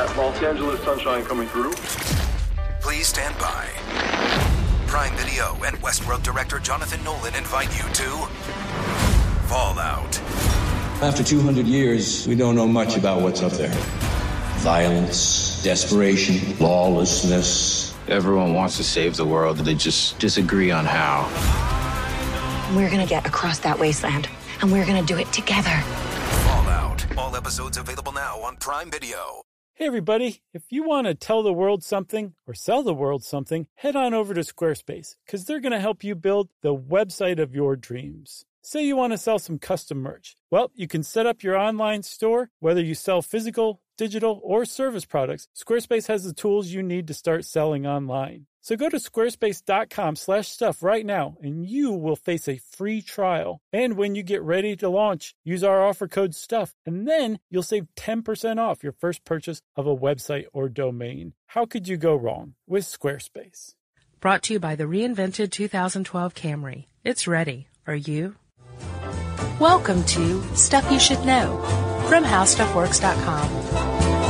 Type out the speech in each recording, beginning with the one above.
that Los Angeles sunshine coming through. Please stand by. Prime Video and Westworld director Jonathan Nolan invite you to Fallout. After 200 years, we don't know much about what's up there. Violence, desperation, lawlessness. Everyone wants to save the world, they just disagree on how. We're gonna get across that wasteland, and we're gonna do it together. Fallout. All episodes available now on Prime Video. Hey everybody, if you want to tell the world something or sell the world something, head on over to Squarespace, because they're going to help you build the website of your dreams. Say you want to sell some custom merch. Well, you can set up your online store, whether you sell physical, digital, or service products. Squarespace has the tools you need to start selling online. So go to squarespace.com/stuff right now, and you will face a free trial. And when you get ready to launch, use our offer code STUFF, and then you'll save 10% off your first purchase of a website or domain. How could you go wrong with Squarespace? Brought to you by the reinvented 2012 Camry. It's ready. Are you? Welcome to Stuff You Should Know from HowStuffWorks.com.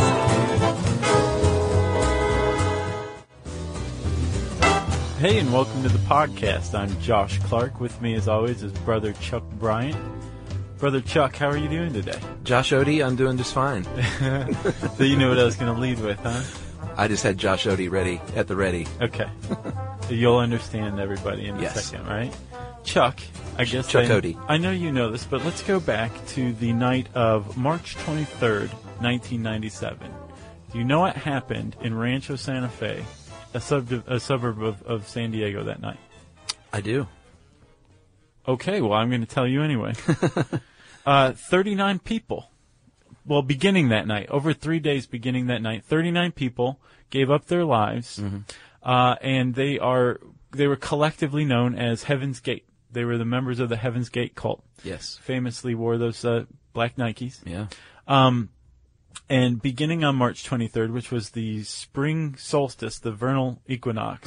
Hey, and welcome to the podcast. I'm Josh Clark. With me, as always, is Brother Chuck Bryant. Brother Chuck, how are you doing today? Josh Odie, I'm doing just fine. So you knew what I was going to lead with, huh? I just had Josh Odie ready, at the ready. Okay. You'll understand everybody in a second, right? Chuck, I guess Chuck Odie. I know you know this, but let's go back to the night of March 23rd, 1997. Do you know what happened in Rancho Santa Fe, a suburb of San Diego, that night? I do. Okay, well, I'm going to tell you anyway. 39 people. Well, beginning that night, over 3 days beginning that night, 39 people gave up their lives, and they were collectively known as Heaven's Gate. They were the members of the Heaven's Gate cult. Yes. Famously wore those black Nikes. Yeah. And beginning on March 23rd, which was the spring solstice, the vernal equinox,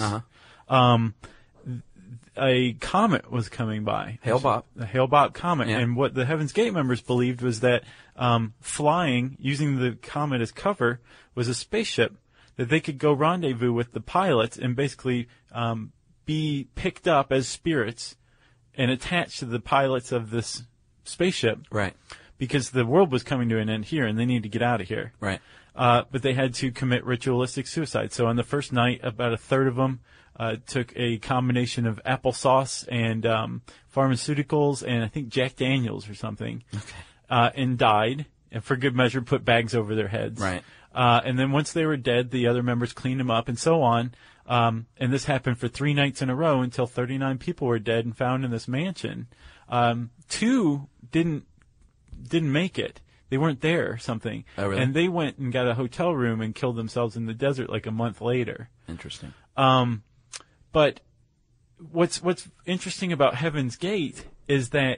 a comet was coming by. Hale-Bopp. The Hale-Bopp comet. Yeah. And what the Heaven's Gate members believed was that flying, using the comet as cover, was a spaceship that they could go rendezvous with the pilots and basically be picked up as spirits and attached to the pilots of this spaceship. Right. Because the world was coming to an end here, and they needed to get out of here. Right. But they had to commit ritualistic suicide. So on the first night, about a third of them took a combination of applesauce and pharmaceuticals and I think Jack Daniels or something, and died. And for good measure, put bags over their heads. Right. And then once they were dead, the other members cleaned them up and so on. And this happened for 3 nights in a row until 39 people were dead and found in this mansion. 2 didn't make it. They weren't there or something. Oh, really? And they went and got a hotel room and killed themselves in the desert like a month later. Interesting. But what's interesting about Heaven's Gate is that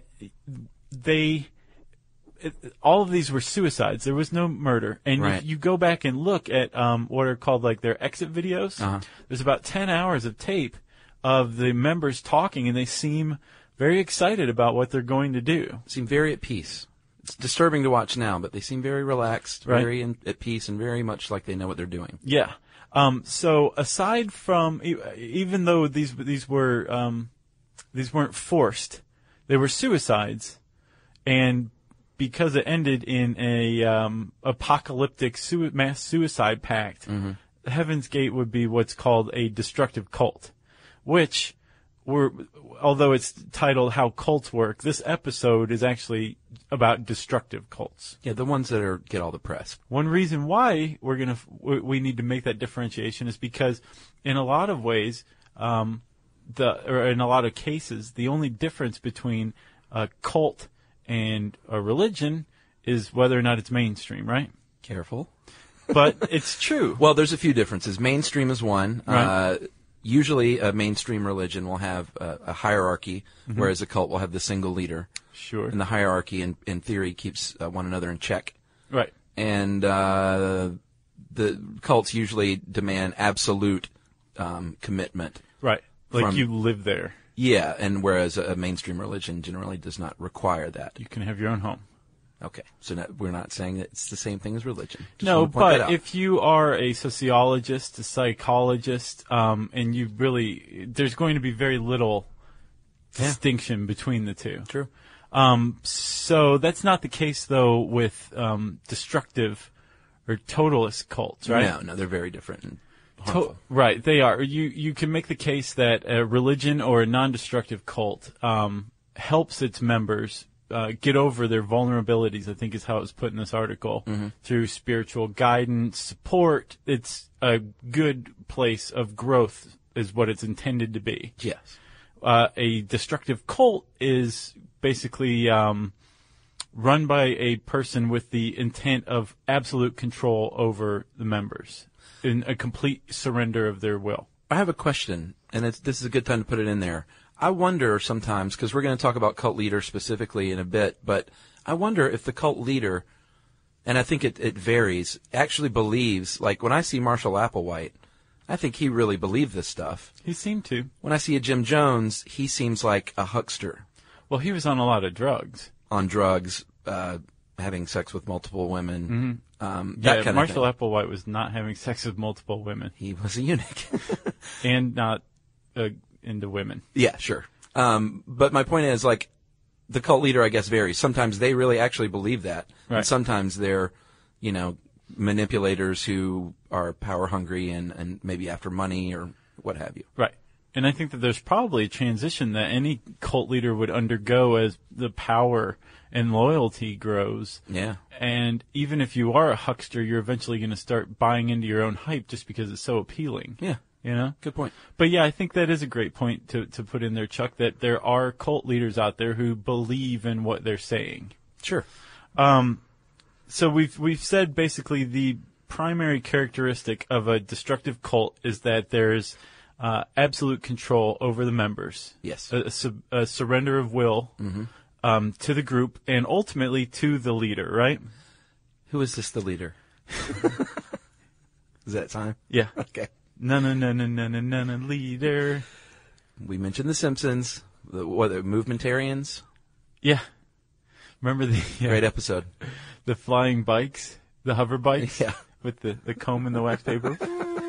all of these were suicides. There was no murder. And Right. if you go back and look at what are called like their exit videos, there's about 10 hours of tape of the members talking, and they seem very excited about what they're going to do. Seem very at peace. It's disturbing to watch now, but they seem very relaxed, Right. very at peace, and very much like they know what they're doing. Yeah. So aside from, even though these weren't forced, they were suicides, and because it ended in a apocalyptic mass suicide pact, Heaven's Gate would be what's called a destructive cult, which although it's titled How Cults Work, this episode is actually about destructive cults. Yeah, the ones that get all the press. One reason why we need to make that differentiation is because in a lot of ways, or in a lot of cases, the only difference between a cult and a religion is whether or not it's mainstream, right? Careful. But it's true. Well, there's a few differences. Mainstream is one. Right. Usually a mainstream religion will have a hierarchy, whereas a cult will have the single leader. Sure. And the hierarchy, in theory, keeps one another in check. Right. And the cults usually demand absolute commitment. Right. Like you live there. Yeah, and whereas a mainstream religion generally does not require that. You can have your own home. Okay, so we're not saying that it's the same thing as religion. Just No, want to point that but out. if you are a sociologist, a psychologist, and you really, there's going to be very little distinction between the two. True. So that's not the case, though, with destructive or totalist cults, right? No, they're very different and harmful. Right, they are. You can make the case that a religion or a non-destructive cult helps its members get over their vulnerabilities, I think is how it was put in this article, through spiritual guidance, support. It's a good place of growth is what it's intended to be. Yes. A destructive cult is basically run by a person with the intent of absolute control over the members in a complete surrender of their will. I have a question, and this is a good time to put it in there. I wonder sometimes, because we're going to talk about cult leaders specifically in a bit, but I wonder if the cult leader, and I think it varies, actually believes, like when I see Marshall Applewhite, I think he really believed this stuff. He seemed to. When I see a Jim Jones, he seems like a huckster. Well, he was on a lot of drugs. On drugs, having sex with multiple women, that kind of Marshall thing. Applewhite was not having sex with multiple women. He was a eunuch. And not into women. Yeah, sure. But my point is, like, the cult leader, I guess, varies. Sometimes they really actually believe that. Right. And sometimes they're, manipulators who are power hungry and maybe after money or what have you. Right. And I think that there's probably a transition that any cult leader would undergo as the power and loyalty grows. Yeah. And even if you are a huckster, you're eventually going to start buying into your own hype just because it's so appealing. Yeah. You know? Good point. But yeah, I think that is a great point to put in there, Chuck, that there are cult leaders out there who believe in what they're saying. Sure. So we've said basically the primary characteristic of a destructive cult is that there's absolute control over the members. Yes. A surrender of will to the group and ultimately to the leader, right? Who is this, the leader? Is that time? Yeah. Okay. No, leader. We mentioned The Simpsons. The Movementarians. Yeah. Remember the Great episode. The flying bikes, the hover bikes, Yeah. with the comb and the wax paper.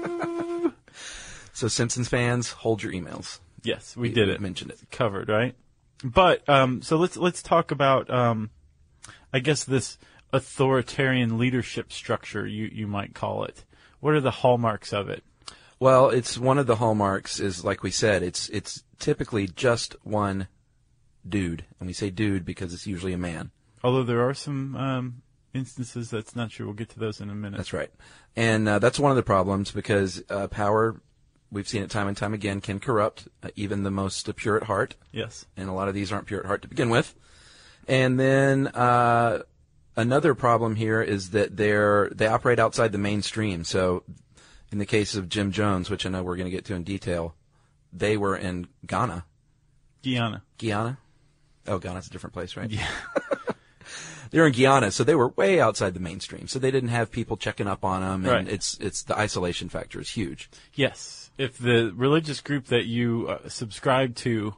So Simpsons fans, hold your emails. Yes, we did it. Mentioned it. Covered, right? But so let's talk about I guess this authoritarian leadership structure you might call it. What are the hallmarks of it? Well, it's one of the hallmarks is, like we said, it's typically just one dude, and we say dude because it's usually a man. Although there are some instances that's not true. We'll get to those in a minute. That's right. And that's one of the problems because power, we've seen it time and time again, can corrupt even the most pure at heart. Yes. And a lot of these aren't pure at heart to begin with. And then another problem here is that they operate outside the mainstream. So in the case of Jim Jones, which I know we're going to get to in detail, they were in Ghana. Guyana? Oh, Ghana's a different place, right? Yeah. They were in Guyana, so they were way outside the mainstream. So they didn't have people checking up on them, and Right. it's the isolation factor is huge. Yes. If the religious group that you subscribe to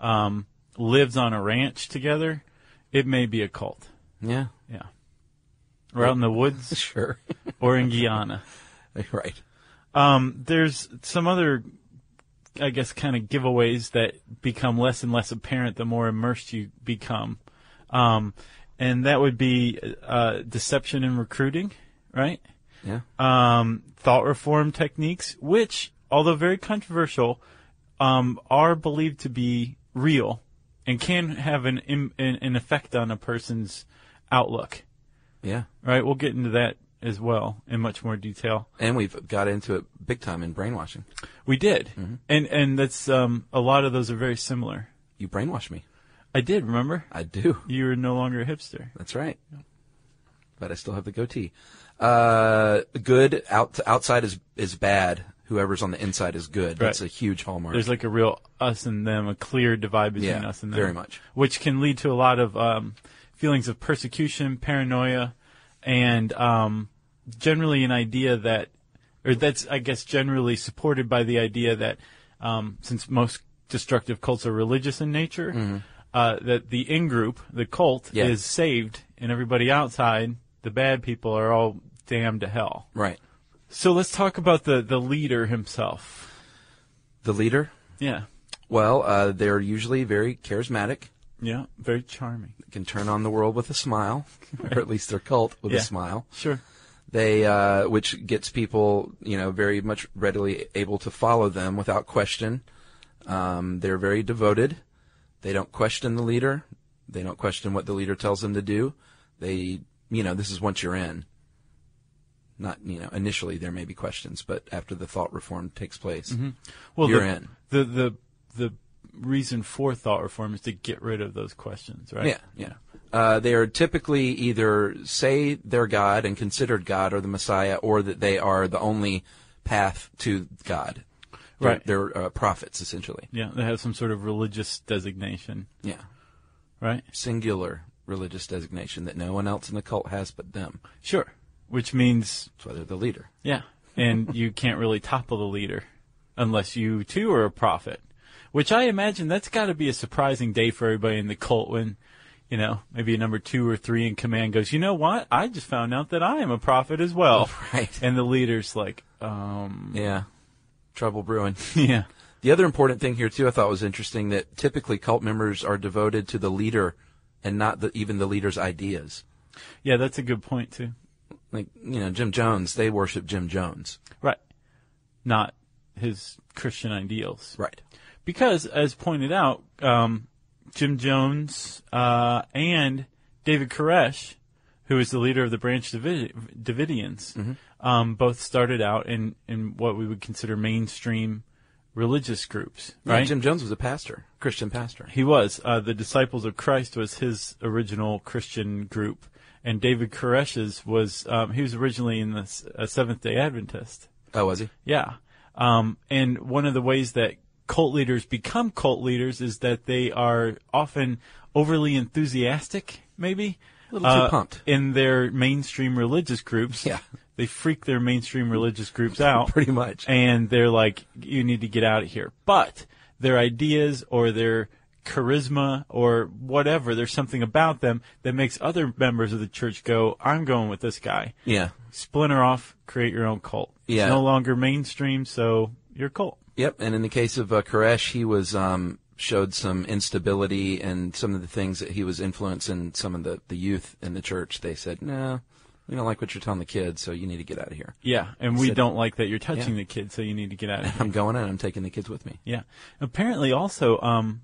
lives on a ranch together, it may be a cult. Yeah, Yeah. Or out in the woods sure. or in Guyana. Right. There's some other, I guess, kind of giveaways that become less and less apparent the more immersed you become. And that would be deception in recruiting, right? Yeah. Thought reform techniques, which, although very controversial, are believed to be real and can have an effect on a person's outlook. Yeah. Right? We'll get into that as well in much more detail. And we've got into it big time in brainwashing. We did. And that's a lot of those are very similar. You brainwash me. I did, remember? I do. You were no longer a hipster. That's right. But I still have the goatee. Good outside is bad. Whoever's on the inside is good. That's Right. a huge hallmark. There's like a real us and them, a clear divide between us and them. very much. Which can lead to a lot of feelings of persecution, paranoia, and generally an idea that, or that's, I guess, generally supported by the idea that since most destructive cults are religious in nature, that the in-group, the cult, Yeah. is saved and everybody outside, the bad people, are all damned to hell. Right. So let's talk about the leader himself. The leader? Yeah. Well, they're usually very charismatic. Yeah, very charming. They can turn on the world with a smile, or at least their cult with a smile. Sure. They, which gets people, very much readily able to follow them without question. They're very devoted. They don't question the leader. They don't question what the leader tells them to do. They, this is once you're in. Not, initially there may be questions, but after the thought reform takes place, well, you're in. The reason for thought reform is to get rid of those questions, right? Yeah. They are typically either say they're God and considered God or the Messiah, or that they are the only path to God. Right. They're prophets, essentially. Yeah, they have some sort of religious designation. Yeah. Right? Singular religious designation that no one else in the cult has but them. Sure. Which means... That's why they're the leader. Yeah. And you can't really topple the leader unless you, too, are a prophet. Which I imagine that's got to be a surprising day for everybody in the cult when, maybe a number 2 or 3 in command goes, you know what? I just found out that I am a prophet as well. Right. And the leader's like, Yeah. Trouble brewing. Yeah. The other important thing here, too, I thought was interesting, that typically cult members are devoted to the leader and not even the leader's ideas. Yeah, that's a good point, too. Like, Jim Jones, they worship Jim Jones. Right. Not his Christian ideals. Right. Because, as pointed out, Jim Jones and David Koresh, who is the leader of the Branch Davidians, both started out in what we would consider mainstream religious groups. Right? Yeah, Jim Jones was a pastor, Christian pastor. He was. The Disciples of Christ was his original Christian group. And David Koresh's was, he was originally in the Seventh-day Adventist. Oh, was he? Yeah. And one of the ways that cult leaders become cult leaders is that they are often overly enthusiastic, maybe. A little too pumped. In their mainstream religious groups. Yeah. They freak their mainstream religious groups out. Pretty much. And they're like, you need to get out of here. But their ideas or their charisma or whatever, there's something about them that makes other members of the church go, I'm going with this guy. Yeah. Splinter off, create your own cult. Yeah. It's no longer mainstream, so you're a cult. Yep, and in the case of Koresh, he was showed some instability and some of the things that he was influencing some of the youth in the church. They said, no, we don't like what you're telling the kids, so you need to get out of here. Yeah, and we don't like that you're touching the kids, so you need to get out of here. I'm going and I'm taking the kids with me. Yeah. Apparently also,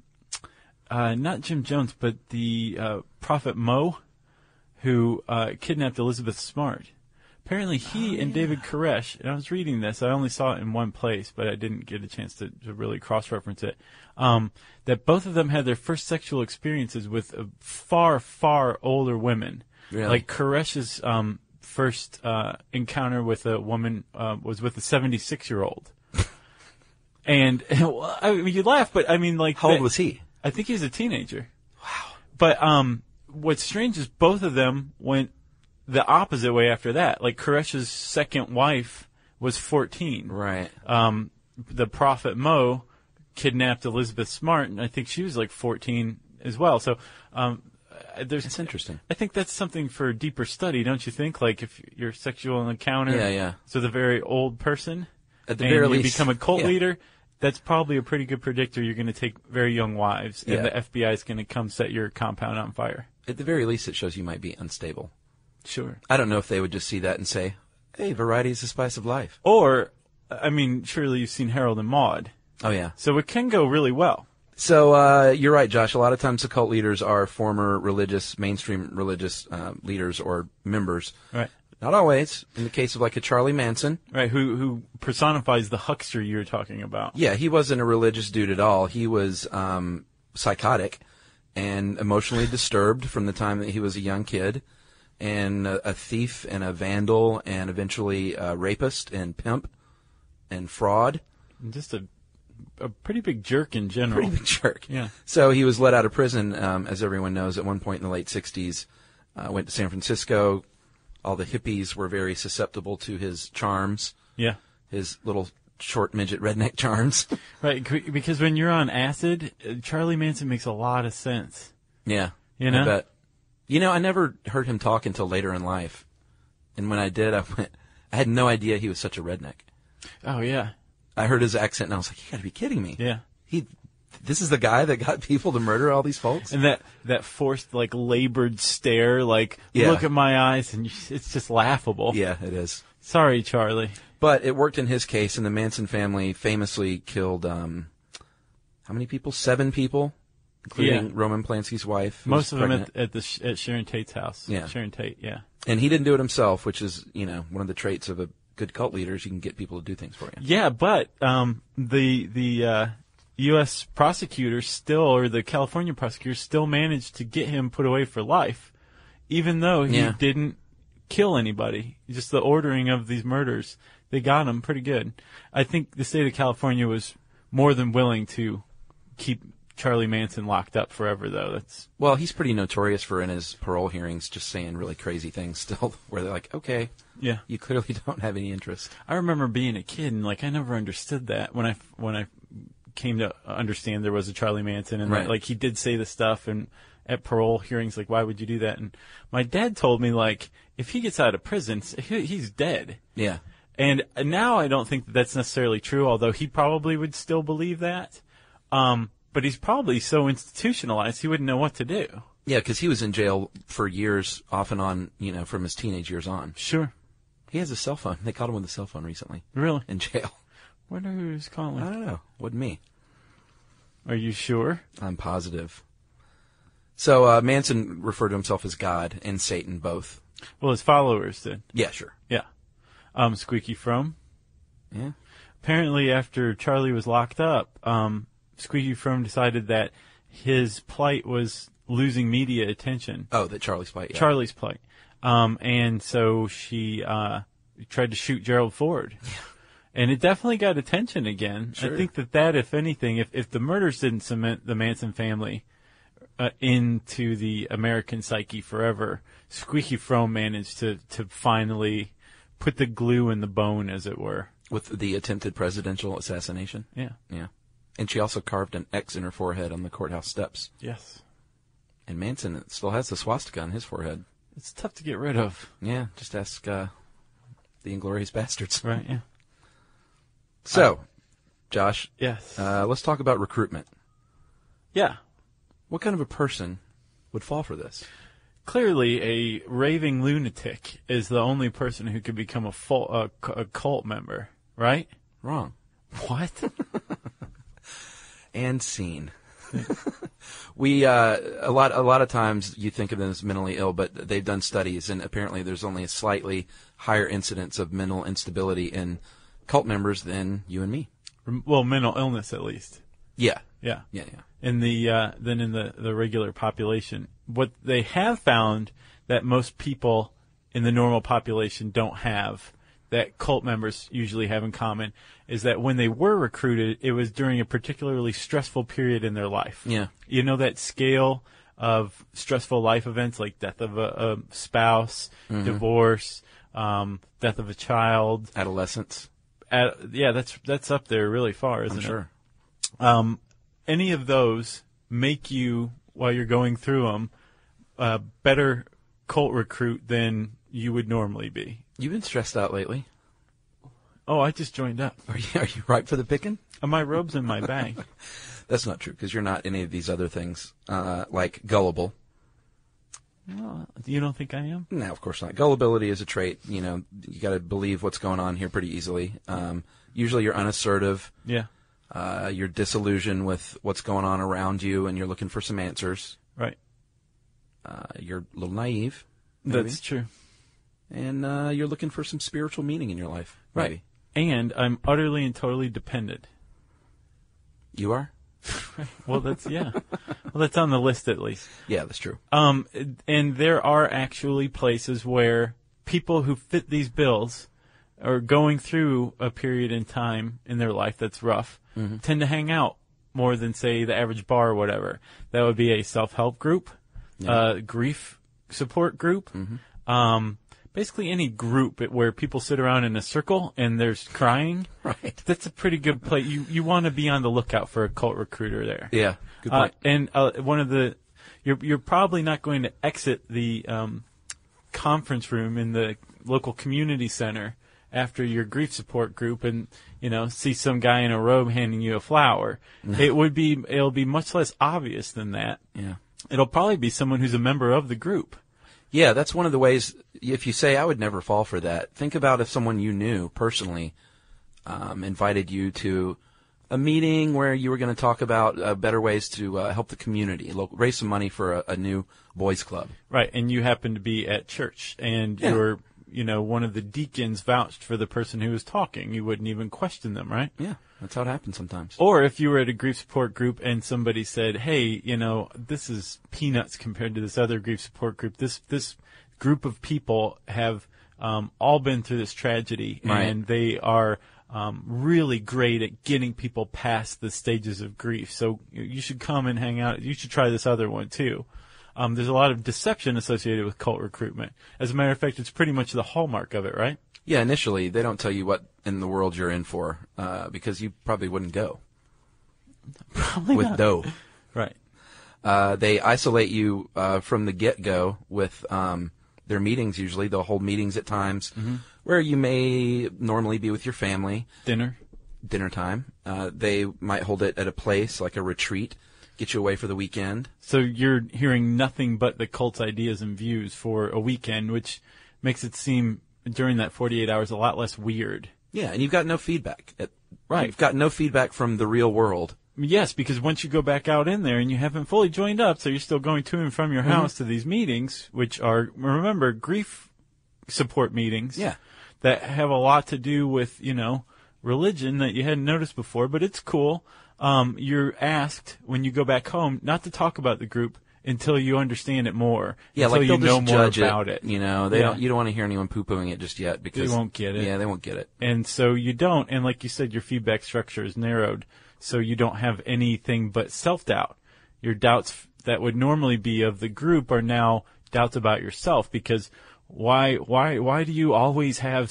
not Jim Jones, but the prophet Mo, who kidnapped Elizabeth Smart. Apparently he and David Koresh, and I was reading this, I only saw it in one place, but I didn't get a chance to really cross-reference it, that both of them had their first sexual experiences with far, far older women. Really? Like Koresh's first encounter with a woman was with a 76-year-old. And I mean, you laugh, but I mean, like... How old was he? I think he was a teenager. Wow. But what's strange is both of them went the opposite way after that. Like Koresh's second wife was 14. Right. The prophet Mo kidnapped Elizabeth Smart, and I think she was like 14 as well. So It's interesting. I think that's something for deeper study, don't you think? Like if your sexual encounter is with a very old person, at the very least, you become a cult leader, that's probably a pretty good predictor. You're going to take very young wives, and the FBI is going to come set your compound on fire. At the very least, it shows you might be unstable. Sure. I don't know if they would just see that and say, hey, variety is the spice of life. Or, I mean, surely you've seen Harold and Maude. Oh, yeah. So it can go really well. So you're right, Josh. A lot of times the cult leaders are former mainstream religious leaders or members. Right. Not always. In the case of like a Charlie Manson. Right, who personifies the huckster you were talking about. Yeah, he wasn't a religious dude at all. He was psychotic and emotionally disturbed from the time that he was a young kid, and a thief and a vandal and eventually a rapist and pimp and fraud. And just a pretty big jerk in general. Pretty big jerk. Yeah. So he was let out of prison, as everyone knows, at one point in the late 60s. Went to San Francisco. All the hippies were very susceptible to his charms. Yeah. His little short midget redneck charms. Right, because when you're on acid, Charlie Manson makes a lot of sense. Yeah. You know? I bet. You know, I never heard him talk until later in life. And when I did, I had no idea he was such a redneck. Oh, yeah. I heard his accent, and I was like, you got to be kidding me. Yeah. This is the guy that got people to murder all these folks? And that forced, like, labored stare, like, Yeah. look at my eyes, and it's just laughable. Yeah, it is. Sorry, Charlie. But it worked in his case, and the Manson family famously killed, how many people? 7 people, including Roman Polanski's wife. Most of them at Sharon Tate's house. Yeah. Sharon Tate, yeah. And he didn't do it himself, which is, one of the traits of a good cult leader is you can get people to do things for you. Yeah, but the U.S. prosecutors still, or the California prosecutors still managed to get him put away for life, even though he didn't kill anybody. Just the ordering of these murders, they got him pretty good. I think the state of California was more than willing to keep Charlie Manson locked up forever, though. Well, he's pretty notorious for, in his parole hearings, just saying really crazy things still, where they're like, okay, yeah, you clearly don't have any interest. I remember being a kid, and, like, I never understood that when I came to understand there was a Charlie Manson, and right. like he did say the stuff, and at parole hearings, like, why would you do that? And my dad told me, like, if he gets out of prison, he's dead. Yeah. And now I don't think that's necessarily true, although he probably would still believe that. But he's probably so institutionalized he wouldn't know what to do. Yeah, because he was in jail for years, off and on, from his teenage years on. Sure. He has a cell phone. They caught him with a cell phone recently. Really? In jail. Wonder who's calling. I don't know. Wasn't me. Are you sure? I'm positive. So Manson referred to himself as God and Satan both. Well, his followers did. Yeah, sure. Yeah. Squeaky Fromme. Yeah. Apparently, after Charlie was locked up, Squeaky Fromme decided that his plight was losing media attention. Oh, that Charlie's plight. Yeah. Charlie's plight. And so she tried to shoot Gerald Ford. Yeah. And it definitely got attention again. Sure. I think that, if anything, if the murders didn't cement the Manson family into the American psyche forever, Squeaky Fromme managed to finally put the glue in the bone, as it were. With the attempted presidential assassination? Yeah. Yeah. And she also carved an X in her forehead on the courthouse steps. Yes. And Manson still has the swastika on his forehead. It's tough to get rid of. Yeah, just ask the Inglourious Bastards. Right, yeah. So, Josh. Yes. Let's talk about recruitment. Yeah. What kind of a person would fall for this? Clearly, a raving lunatic is the only person who could become a cult member, right? Wrong. What? And scene. We a lot of times you think of them as mentally ill, but they've done studies, and apparently there's only a slightly higher incidence of mental instability in cult members than you and me. Well, mental illness, at least. Yeah. Yeah. Yeah. Than in the regular population. What they have found that most people in the normal population don't have, that cult members usually have in common, is that when they were recruited, it was during a particularly stressful period in their life. Yeah. You know that scale of stressful life events, like death of a spouse, divorce, death of a child, Adolescence. Yeah, that's up there really far, isn't I'm it? sure. Any of those make you, while you're going through them, a better cult recruit than you would normally be. You've been stressed out lately. Oh, I just joined up. Are you ripe for the picking? My robe's in my bag. That's not true, because you're not any of these other things, like gullible. Well, you don't think I am? No, of course not. Gullibility is a trait. You got to believe what's going on here pretty easily. Usually you're unassertive. Yeah. You're disillusioned with what's going on around you, and you're looking for some answers. Right. You're a little naive. Maybe. That's true. And you're looking for some spiritual meaning in your life. Maybe. Right. And I'm utterly and totally dependent. You are? Well, that's, yeah. Well, that's on the list at least. Yeah, that's true. And there are actually places where people who fit these bills are going through a period in time in their life that's rough, tend to hang out more than, say, the average bar or whatever. That would be a self-help group, grief support group, basically any group where people sit around in a circle and there's crying. Right. That's a pretty good place. You want to be on the lookout for a cult recruiter there. Yeah, good point. And one of the you're probably not going to exit the conference room in the local community center after your grief support group and, see some guy in a robe handing you a flower. It'll be much less obvious than that. Yeah. It'll probably be someone who's a member of the group. Yeah, that's one of the ways. If you say, I would never fall for that, think about if someone you knew personally invited you to a meeting where you were going to talk about better ways to help the community, raise some money for a new boys club. Right, and you happen to be at church, and you're, one of the deacons vouched for the person who was talking. You wouldn't even question them, right? Yeah, that's how it happens sometimes. Or if you were at a grief support group and somebody said, hey, this is peanuts compared to this other grief support group. This group of people have all been through this tragedy, and they are really great at getting people past the stages of grief. So you should come and hang out. You should try this other one, too. There's a lot of deception associated with cult recruitment. As a matter of fact, it's pretty much the hallmark of it, right? Yeah, initially, they don't tell you what in the world you're in for because you probably wouldn't go. Probably with not. dough. Right. They isolate you from the get-go with their meetings usually. They'll hold meetings at times where you may normally be with your family. Dinner time. They might hold it at a place like a retreat, get you away for the weekend. So you're hearing nothing but the cult's ideas and views for a weekend, which makes it seem during that 48 hours a lot less weird. Yeah, and you've got no feedback. Right. You've got no feedback from the real world. Yes, because once you go back out in there and you haven't fully joined up, so you're still going to and from your house to these meetings, which are, remember, grief support meetings. Yeah. That have a lot to do with, religion that you hadn't noticed before, but it's cool. You're asked when you go back home not to talk about the group until you understand it more. Yeah, until like they'll you know just more judge about it. You don't want to hear anyone poo-pooing it just yet because they won't get it. Yeah, they won't get it. And so you don't, and like you said, your feedback structure is narrowed, so you don't have anything but self-doubt. Your doubts that would normally be of the group are now doubts about yourself, because why do you always have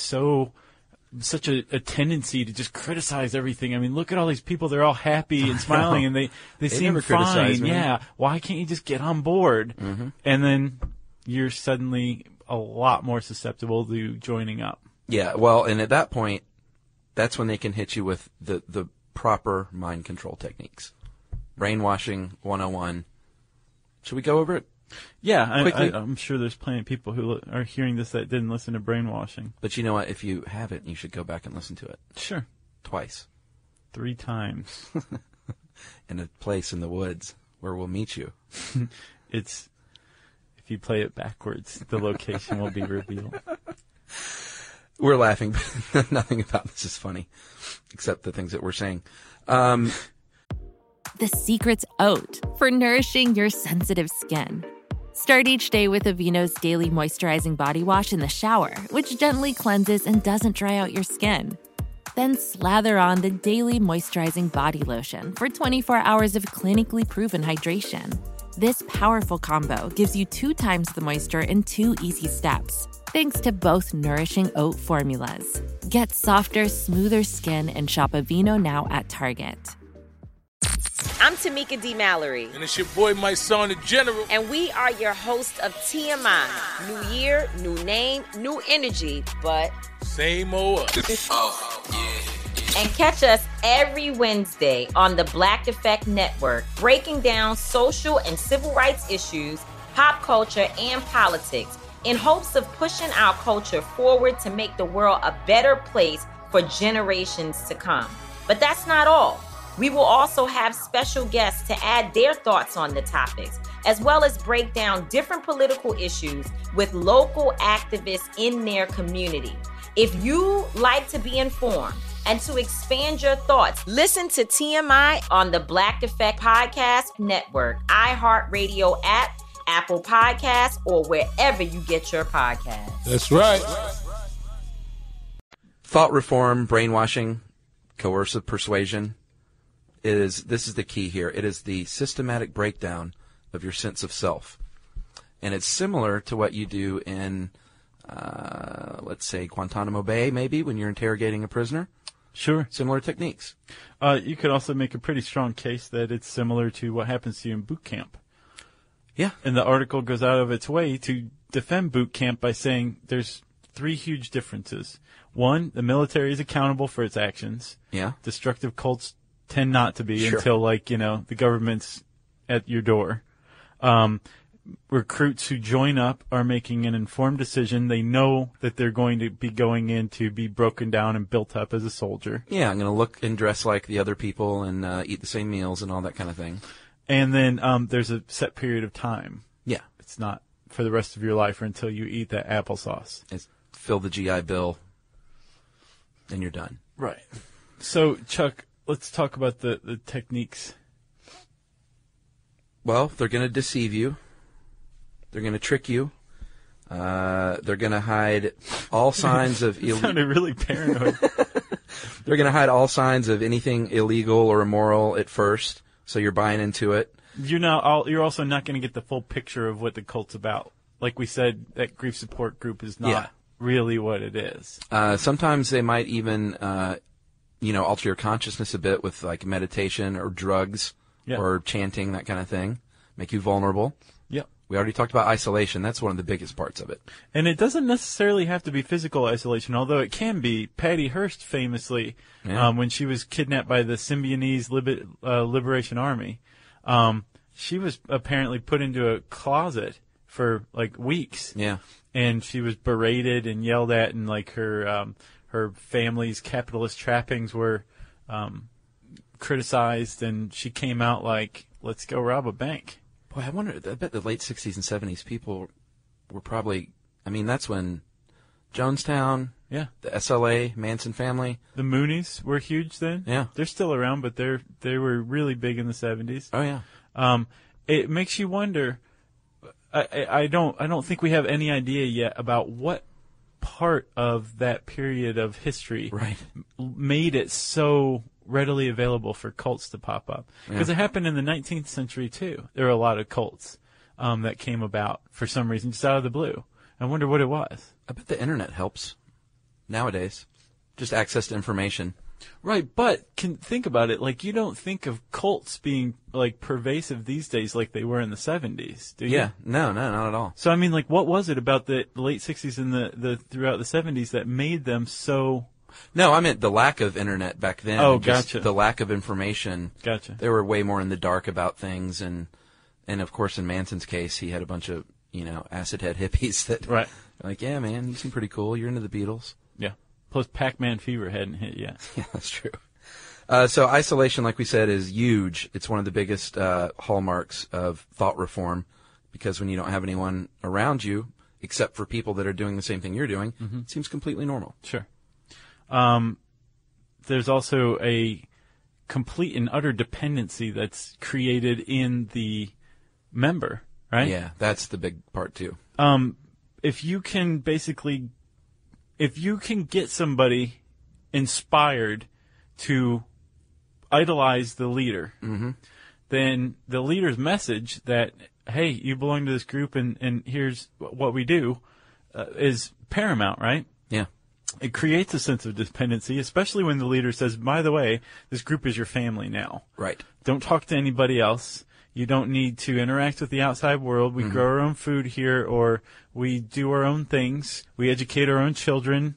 such a tendency to just criticize everything? I mean, look at all these people. They're all happy and smiling, and they seem never criticize fine. me. Yeah. Why can't you just get on board? And then you're suddenly a lot more susceptible to joining up. Yeah, well, and at that point, that's when they can hit you with the proper mind control techniques. Brainwashing 101. Should we go over it? Yeah, I'm sure there's plenty of people who are hearing this that didn't listen to Brainwashing. But you know what? If you haven't, you should go back and listen to it. Sure. Twice. 3 times. In a place in the woods where we'll meet you. If you play it backwards, the location will be revealed. We're laughing, but nothing about this is funny, except the things that we're saying. The secret's oat for nourishing your sensitive skin. Start each day with Aveeno's Daily Moisturizing Body Wash in the shower, which gently cleanses and doesn't dry out your skin. Then slather on the Daily Moisturizing Body Lotion for 24 hours of clinically proven hydration. This powerful combo gives you 2 times the moisture in 2 easy steps, thanks to both nourishing oat formulas. Get softer, smoother skin and shop Aveeno now at Target. I'm Tamika D. Mallory. And it's your boy, my son, the General. And we are your hosts of TMI. New year, new name, new energy, but same old us. Oh, yeah. And catch us every Wednesday on the Black Effect Network, breaking down social and civil rights issues, pop culture, and politics, in hopes of pushing our culture forward to make the world a better place for generations to come. But that's not all. We will also have special guests to add their thoughts on the topics, as well as break down different political issues with local activists in their community. If you like to be informed and to expand your thoughts, listen to TMI on the Black Effect Podcast Network, iHeartRadio app, Apple Podcasts, or wherever you get your podcasts. That's right. Thought reform, brainwashing, coercive persuasion. This is the key here. It is the systematic breakdown of your sense of self. And it's similar to what you do in, let's say, Guantanamo Bay, maybe, when you're interrogating a prisoner. Sure. Similar techniques. You could also make a pretty strong case that it's similar to what happens to you in boot camp. Yeah. And the article goes out of its way to defend boot camp by saying there's 3 huge differences. 1, the military is accountable for its actions. Yeah. Destructive cults tend not to be until, the government's at your door. Recruits who join up are making an informed decision. They know that they're going to be going in to be broken down and built up as a soldier. Yeah, I'm going to look and dress like the other people and eat the same meals and all that kind of thing. And then there's a set period of time. Yeah. It's not for the rest of your life or until you eat that applesauce. It's fill the GI Bill, and you're done. Right. So, Chuck, let's talk about the techniques. Well, they're going to deceive you. They're going to trick you. They're going to hide all signs of illegal. Sounded really paranoid. They're going to hide all signs of anything illegal or immoral at first, so you're buying into it. You're also not going to get the full picture of what the cult's about. Like we said, that grief support group is not really what it is. Sometimes they might even, alter your consciousness a bit with like meditation or drugs or chanting, that kind of thing. Make you vulnerable. Yep. We already talked about isolation. That's one of the biggest parts of it. And it doesn't necessarily have to be physical isolation, although it can be. Patty Hearst famously, when she was kidnapped by the Symbionese Liberation Army, she was apparently put into a closet for like weeks. Yeah. And she was berated and yelled at, and like her family's capitalist trappings were criticized, and she came out like, let's go rob a bank. Boy, I bet the late 60s and 70s people were probably, that's when Jonestown, the SLA, Manson family. The Moonies were huge then. Yeah. They're still around, but they were really big in the 70s. Oh, yeah. It makes you wonder, I don't think we have any idea yet about what part of that period of history made it so readily available for cults to pop up. Because it happened in the 19th century, too. There were a lot of cults that came about for some reason, just out of the blue. I wonder what it was. I bet the internet helps nowadays. Just access to information. Right, but think about it. Like, you don't think of cults being, like, pervasive these days like they were in the 70s, do you? Yeah, no, not at all. So, what was it about the late 60s and the throughout the 70s that made them so... No, I meant the lack of internet back then. Oh, gotcha. The lack of information. Gotcha. They were way more in the dark about things, and of course in Manson's case, he had a bunch of, acid head hippies that were like, yeah, man, you seem pretty cool. You're into the Beatles. Yeah. Plus Pac-Man fever hadn't hit yet. Yeah, that's true. So isolation, like we said, is huge. It's one of the biggest hallmarks of thought reform, because when you don't have anyone around you, except for people that are doing the same thing you're doing, it seems completely normal. Sure. There's also a complete and utter dependency that's created in the member, right? Yeah, that's the big part too. If you can get somebody inspired to idolize the leader, then the leader's message that, hey, you belong to this group and here's what we do, is paramount, right? Yeah. It creates a sense of dependency, especially when the leader says, by the way, this group is your family now. Right. Don't talk to anybody else. You don't need to interact with the outside world. We grow our own food here, or we do our own things. We educate our own children.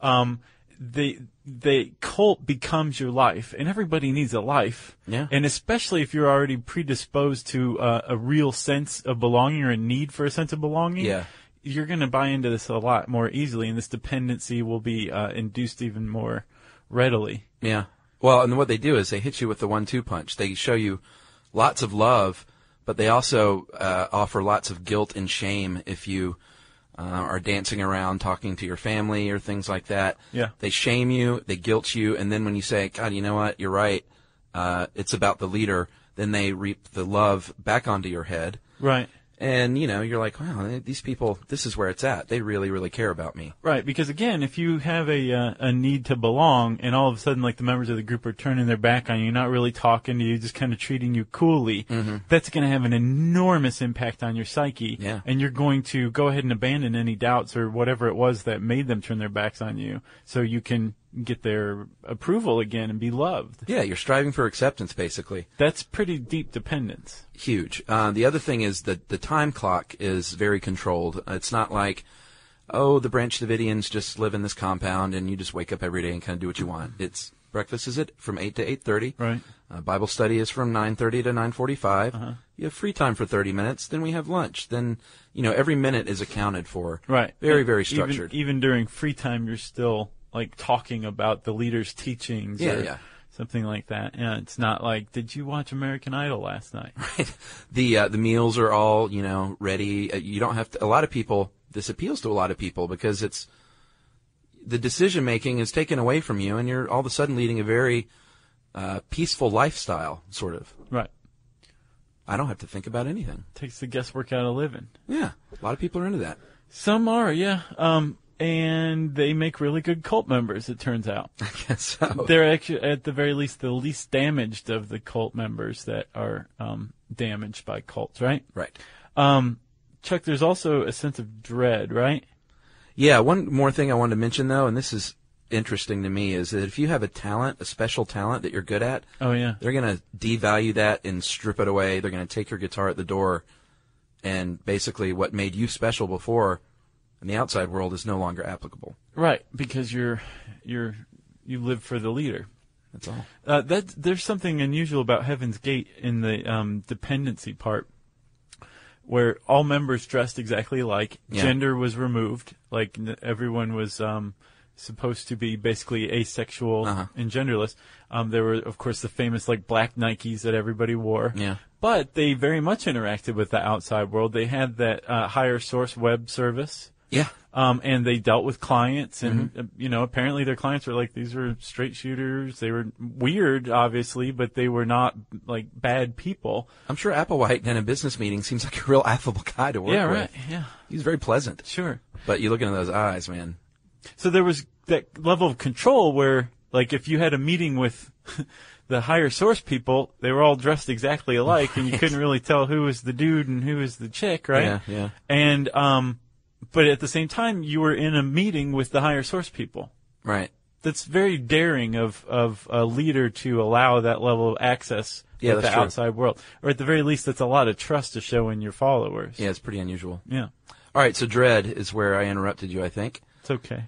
The cult becomes your life, and everybody needs a life. Yeah. And especially if you're already predisposed to a real sense of belonging or a need for a sense of belonging. Yeah. You're going to buy into this a lot more easily, and this dependency will be induced even more readily. Yeah. Well, and what they do is they hit you with the 1-2 punch. They show you lots of love, but they also offer lots of guilt and shame if you are dancing around talking to your family or things like that. Yeah. They shame you, they guilt you, and then when you say, God, you know what, you're right, it's about the leader, then they reap the love back onto your head. Right. And, you're like, wow, these people, this is where it's at. They really, really care about me. Right, because again, if you have a need to belong, and all of a sudden, like, the members of the group are turning their back on you, not really talking to you, just kind of treating you coolly, that's going to have an enormous impact on your psyche. Yeah. And you're going to go ahead and abandon any doubts or whatever it was that made them turn their backs on you, so you can get their approval again and be loved. Yeah, you're striving for acceptance, basically. That's pretty deep dependence. Huge. The other thing is that the time clock is very controlled. It's not like, oh, the Branch Davidians just live in this compound and you just wake up every day and kind of do what you want. It's breakfast is from 8 to 8:30. Right. Bible study is from 9:30 to 9:45. You have free time for 30 minutes. Then we have lunch. Then, every minute is accounted for. Right. Very, very structured. Even during free time, you're still like talking about the leader's teachings. Yeah. Something like that. Yeah, it's not like, did you watch American Idol last night? Right. The meals are all, ready. You don't have to, a lot of people, this appeals to a lot of people because it's, the decision making is taken away from you and you're all of a sudden leading a very peaceful lifestyle, sort of. Right. I don't have to think about anything. Takes the guesswork out of living. Yeah. A lot of people are into that. Some are, yeah. And they make really good cult members, it turns out. I guess so. They're actually, at the very least, the least damaged of the cult members that are damaged by cults, right? Right. Chuck, there's also a sense of dread, right? Yeah, one more thing I wanted to mention, though, and this is interesting to me, is that if you have a special talent that you're good at, they're going to devalue that and strip it away. They're going to take your guitar at the door, and basically what made you special before in the outside world is no longer applicable. Right, because you live for the leader. That's all. There's something unusual about Heaven's Gate in the dependency part, where all members dressed exactly alike. Yeah. Gender was removed. Like everyone was supposed to be basically asexual and genderless. There were, of course, the famous black Nikes that everybody wore. Yeah. But they very much interacted with the outside world. They had that higher source web service. Yeah. And they dealt with clients, and apparently their clients were these were straight shooters. They were weird, obviously, but they were not bad people. I'm sure Applewhite in a business meeting seems like a real affable guy to work with. Yeah, right. Yeah, he's very pleasant. Sure. But you look into those eyes, man. So there was that level of control where, if you had a meeting with the higher source people, they were all dressed exactly alike, and you couldn't really tell who was the dude and who was the chick, right? Yeah. And but at the same time, you were in a meeting with the higher source people. Right. That's very daring of a leader to allow that level of access with the outside world. Or at the very least, that's a lot of trust to show in your followers. Yeah, it's pretty unusual. Yeah. All right, so Dread is where I interrupted you, I think. It's okay.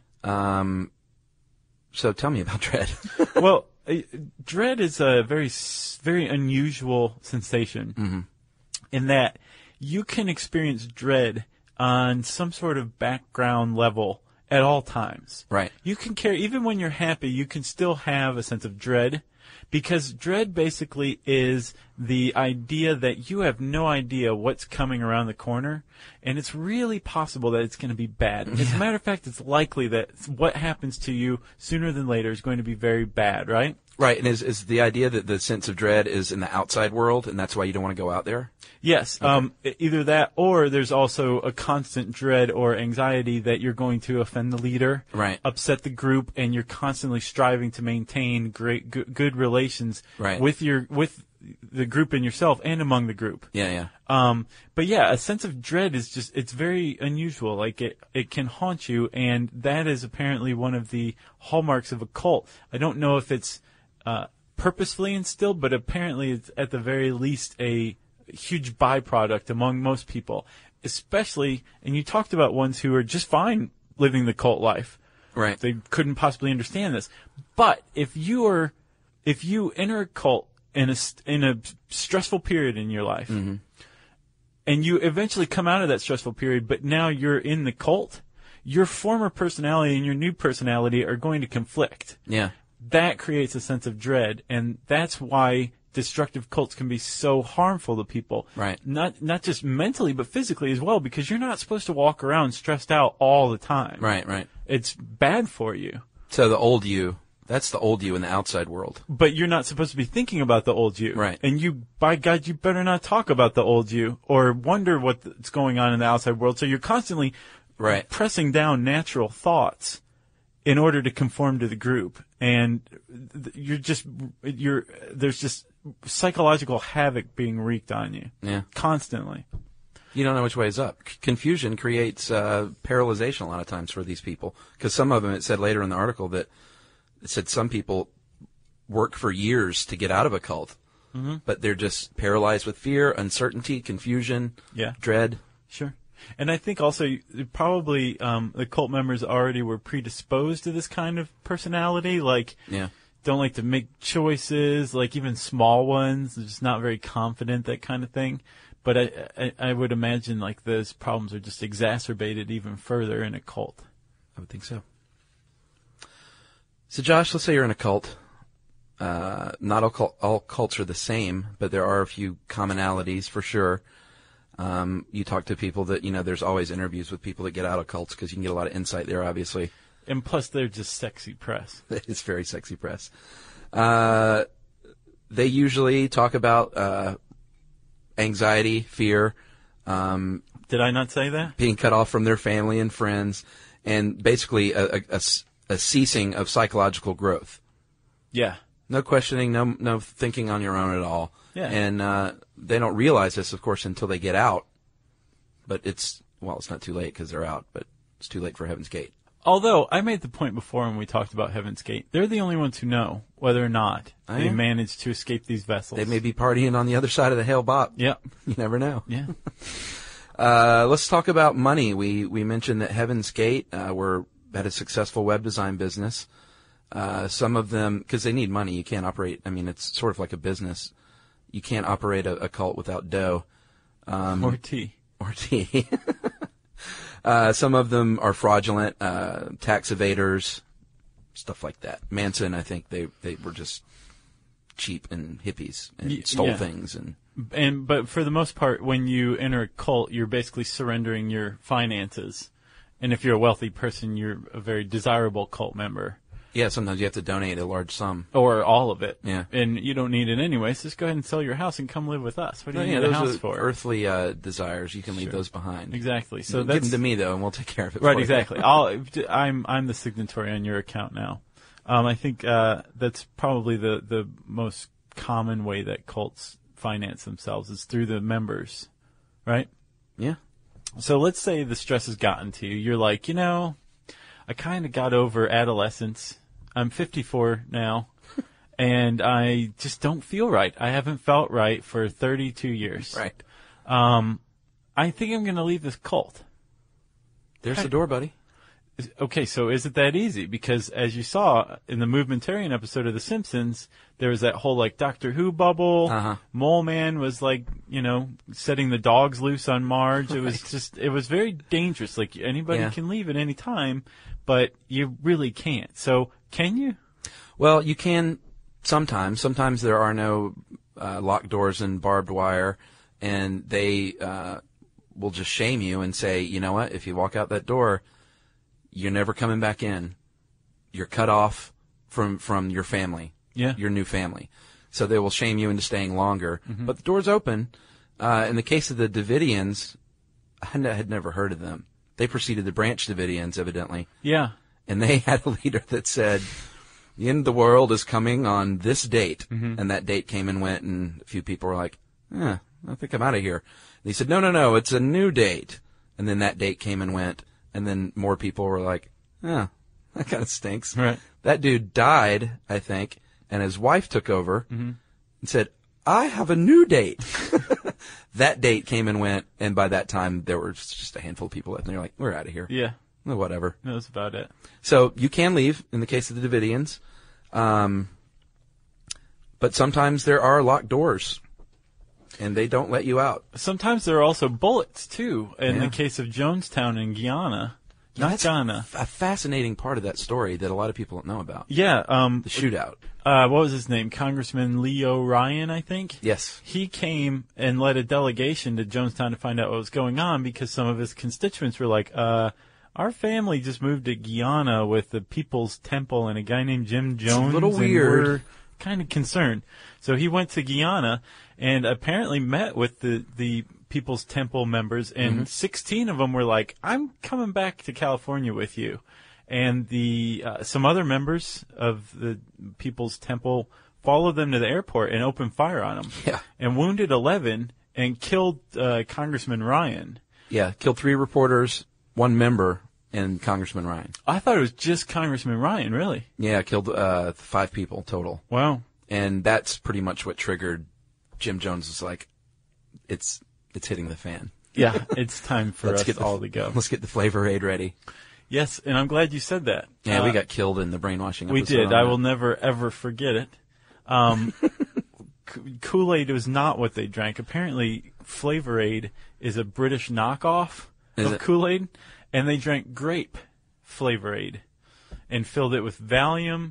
So tell me about Dread. Well, Dread is a very, very unusual sensation in that you can experience dread on some sort of background level at all times. Right. You can carry, even when you're happy, you can still have a sense of dread, because dread basically is the idea that you have no idea what's coming around the corner, and it's really possible that it's going to be bad. As a matter of fact, it's likely that what happens to you sooner than later is going to be very bad, right? Right, and is the idea that the sense of dread is in the outside world, and that's why you don't want to go out there? Yes, okay. Either that, or there's also a constant dread or anxiety that you're going to offend the leader, right, upset the group, and you're constantly striving to maintain good relations with the group and yourself, and among the group. Yeah. But yeah, a sense of dread is it's very unusual. It can haunt you, and that is apparently one of the hallmarks of a cult. I don't know if it's purposefully instilled, but apparently it's at the very least a huge byproduct among most people, especially, and you talked about ones who are just fine living the cult life. Right. They couldn't possibly understand this. But if you enter a cult in a stressful period in your life, and you eventually come out of that stressful period, but now you're in the cult, your former personality and your new personality are going to conflict. Yeah. That creates a sense of dread, and that's why destructive cults can be so harmful to people. Right. Not just mentally, but physically as well, because you're not supposed to walk around stressed out all the time. Right. It's bad for you. So the old you, that's the old you in the outside world. But you're not supposed to be thinking about the old you. Right. And you, by God, you better not talk about the old you or wonder what's going on in the outside world. So you're constantly pressing down natural thoughts in order to conform to the group. And there's just psychological havoc being wreaked on you. Yeah. Constantly. You don't know which way is up. Confusion creates paralyzation a lot of times for these people. Because some of them, it said later in the article that it said some people work for years to get out of a cult, but they're just paralyzed with fear, uncertainty, confusion, dread. Sure. And I think also probably the cult members already were predisposed to this kind of personality, like don't like to make choices, like even small ones, just not very confident, that kind of thing. But I would imagine like those problems are just exacerbated even further in a cult. I would think so. So Josh, let's say you're in a cult. Not all cults are the same, but there are a few commonalities for sure. You talk to people that, there's always interviews with people that get out of cults because you can get a lot of insight there, obviously. And plus, they're just sexy press. It's very sexy press. They usually talk about anxiety, fear. Did I not say that? Being cut off from their family and friends, and basically a ceasing of psychological growth. Yeah. No questioning, no thinking on your own at all. Yeah. And they don't realize this, of course, until they get out. But it's not too late because they're out, but it's too late for Heaven's Gate. Although, I made the point before when we talked about Heaven's Gate, they're the only ones who know whether or not they managed to escape these vessels. They may be partying on the other side of the Hale Bopp. Yep. You never know. Yeah. Let's talk about money. We mentioned that Heaven's Gate had a successful web design business. Some of them, because they need money, you can't operate. I mean, it's sort of like a business. You can't operate a cult without dough. Or tea. Or tea. Some of them are fraudulent, tax evaders, stuff like that. Manson, I think they were just cheap and hippies and stole things. But for the most part, when you enter a cult, you're basically surrendering your finances. And if you're a wealthy person, you're a very desirable cult member. Yeah, sometimes you have to donate a large sum. Or all of it. Yeah. And you don't need it anyway, so just go ahead and sell your house and come live with us. What do you need a house for? Earthly desires, you can leave those behind. Exactly. So give them to me, though, and we'll take care of it right, for exactly. you. I'm the signatory on your account now. I think that's probably the most common way that cults finance themselves is through the members, right? Yeah. So let's say the stress has gotten to you. You're like, I kind of got over adolescence. I'm 54 now, and I just don't feel right. I haven't felt right for 32 years. Right. I think I'm going to leave this cult. There's the door, buddy. Okay, so is it that easy? Because as you saw in the Movementarian episode of The Simpsons, there was that whole Doctor Who bubble. Mole Man was setting the dogs loose on Marge. It was it was very dangerous. Like anybody can leave at any time, but you really can't. So can you? Well, you can sometimes. Sometimes there are no locked doors and barbed wire, and they will just shame you and say, you know what, if you walk out that door, you're never coming back in. You're cut off from your family, your new family. So they will shame you into staying longer. Mm-hmm. But the door's open. In the case of the Davidians, I had never heard of them. They preceded the Branch Davidians, evidently. Yeah. And they had a leader that said, the end of the world is coming on this date. Mm-hmm. And that date came and went, and a few people were like, I think I'm out of here. And he said, no, it's a new date. And then that date came and went. And then more people were like, that kind of stinks. Right. That dude died, I think, and his wife took over and said, I have a new date. That date came and went, and by that time there were just a handful of people left, and they're like, we're out of here. Yeah. Well, whatever. That was about it. So you can leave in the case of the Davidians, but sometimes there are locked doors. And they don't let you out. Sometimes there are also bullets, too, in the case of Jonestown in Guyana. Not Ghana. A fascinating part of that story that a lot of people don't know about. Yeah. The shootout. What was his name? Congressman Leo Ryan, I think? Yes. He came and led a delegation to Jonestown to find out what was going on because some of his constituents were like, our family just moved to Guyana with the People's Temple and a guy named Jim Jones. It's a little weird. And we're kind of concerned. So he went to Guyana and apparently met with the People's Temple members, and 16 of them were like, I'm coming back to California with you. And some other members of the People's Temple followed them to the airport and opened fire on them. Yeah. And wounded 11 and killed Congressman Ryan. Yeah, killed 3 reporters, 1 member, and Congressman Ryan. I thought it was just Congressman Ryan, really. Yeah, killed 5 people total. Wow. And that's pretty much what triggered Jim Jones was like, it's hitting the fan. Yeah, it's time for us all to go. Let's get the Flavor Aid ready. Yes, and I'm glad you said that. Yeah, we got killed in the brainwashing episode. We did. I will never, ever forget it. Kool-Aid was not what they drank. Apparently, Flavor Aid is a British knockoff of Kool-Aid, and they drank grape Flavor Aid and filled it with Valium,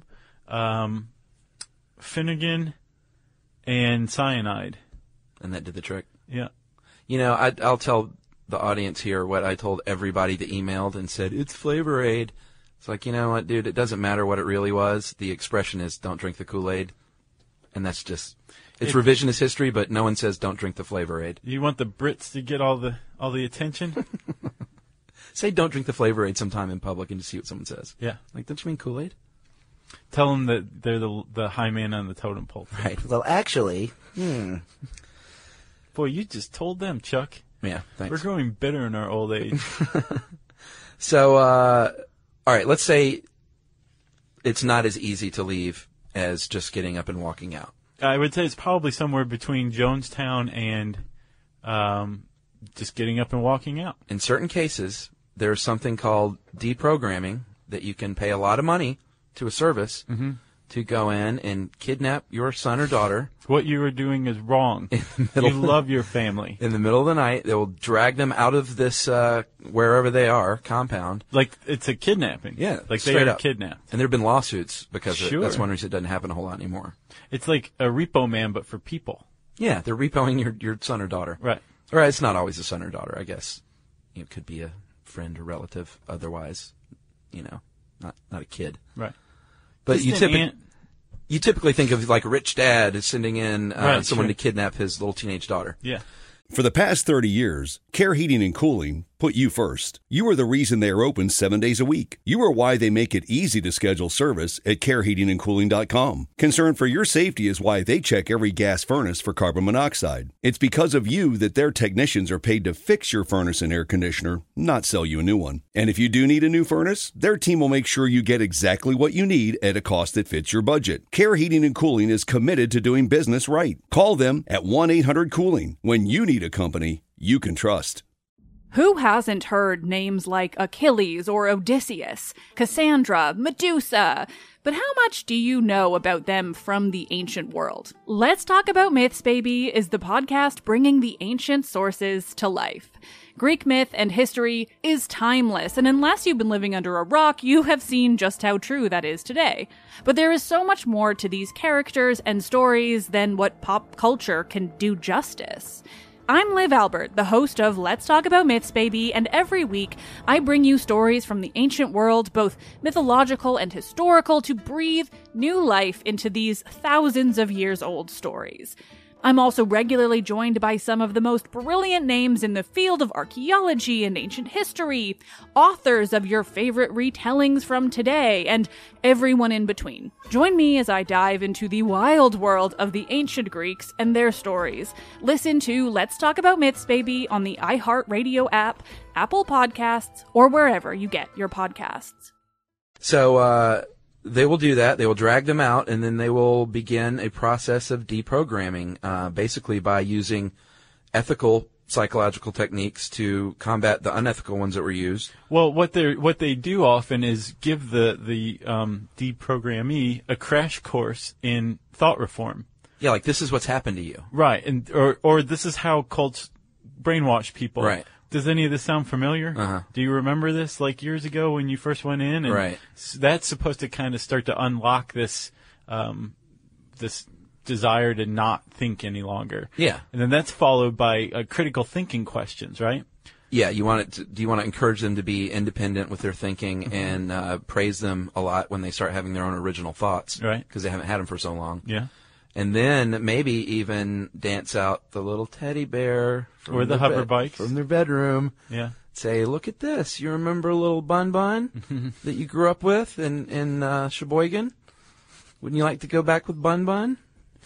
Finnegan, and cyanide. And that did the trick. Yeah. You know, I'll tell the audience here what I told everybody that emailed and said, it's Flavor Aid. It's like, you know what, dude, it doesn't matter what it really was. The expression is don't drink the Kool-Aid. And that's just, it's revisionist history, but no one says don't drink the Flavor Aid. You want the Brits to get all the attention? Say don't drink the Flavor Aid sometime in public and just see what someone says. Yeah. Like, don't you mean Kool-Aid? Tell them that they're the high man on the totem pole. Right. Well, actually, Boy, you just told them, Chuck. Yeah, thanks. We're growing bitter in our old age. So, all right, let's say it's not as easy to leave as just getting up and walking out. I would say it's probably somewhere between Jonestown and just getting up and walking out. In certain cases, there's something called deprogramming that you can pay a lot of money to a service to go in and kidnap your son or daughter. What you are doing is wrong. You love your family. In the middle of the night, they will drag them out of this, wherever they are, compound. Like it's a kidnapping. Yeah, like they straight are up. kidnapped. And there have been lawsuits because of it. Sure. That's one reason it doesn't happen a whole lot anymore. It's like a repo man, but for people. Yeah, they're repoing your son or daughter. Right. Or it's not always a son or daughter, I guess. It could be a friend or relative otherwise, not a kid. Right. But you typically think of like a rich dad sending in someone to kidnap his little teenage daughter. Yeah. For the past 30 years, Care Heating and Cooling put you first. You are the reason they are open 7 days a week. You are why they make it easy to schedule service at careheatingandcooling.com. Concern for your safety is why they check every gas furnace for carbon monoxide. It's because of you that their technicians are paid to fix your furnace and air conditioner, not sell you a new one. And if you do need a new furnace, their team will make sure you get exactly what you need at a cost that fits your budget. Care Heating and Cooling is committed to doing business right. Call them at 1-800-COOLING when you need a company you can trust. Who hasn't heard names like Achilles or Odysseus, Cassandra, Medusa? But how much do you know about them from the ancient world? Let's Talk About Myths, Baby is the podcast bringing the ancient sources to life. Greek myth and history is timeless, and unless you've been living under a rock, you have seen just how true that is today. But there is so much more to these characters and stories than what pop culture can do justice. I'm Liv Albert, the host of Let's Talk About Myths, Baby, and every week I bring you stories from the ancient world, both mythological and historical, to breathe new life into these thousands of years old stories. I'm also regularly joined by some of the most brilliant names in the field of archaeology and ancient history, authors of your favorite retellings from today, and everyone in between. Join me as I dive into the wild world of the ancient Greeks and their stories. Listen to Let's Talk About Myths, Baby on the iHeartRadio app, Apple Podcasts, or wherever you get your podcasts. So, they will do that. They will drag them out, and then they will begin a process of deprogramming, basically by using ethical psychological techniques to combat the unethical ones that were used. Well, what they do often is give the deprogrammee a crash course in thought reform. Yeah, like this is what's happened to you. Right, and or this is how cults brainwash people. Right. Does any of this sound familiar? Uh-huh. Do you remember this, like years ago when you first went in? And right. That's supposed to kind of start to unlock this this desire to not think any longer. Yeah. And then that's followed by critical thinking questions, right? Yeah. Do you want to encourage them to be independent with their thinking and praise them a lot when they start having their own original thoughts? Right. Because they haven't had them for so long. Yeah. And then maybe even dance out the little teddy bear or the hover bikes from their bedroom. Yeah. Say, look at this. You remember little Bun Bun that you grew up with in Sheboygan? Wouldn't you like to go back with Bun Bun?